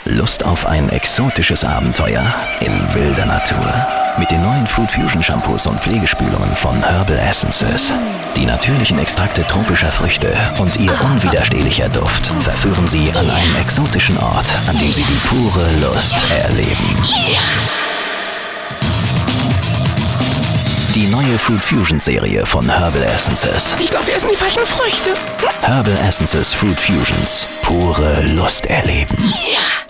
Lust auf ein exotisches Abenteuer in wilder Natur? Mit den neuen Fruit Fusion Shampoos und Pflegespülungen von Herbal Essences. Die natürlichen Extrakte tropischer Früchte und ihr unwiderstehlicher Duft verführen Sie an einen exotischen Ort, an dem Sie die pure Lust erleben. Die neue Fruit Fusion Serie von Herbal Essences. Ich glaube, wir essen die falschen Früchte. Herbal Essences Fruit Fusions. Pure Lust erleben. Ja.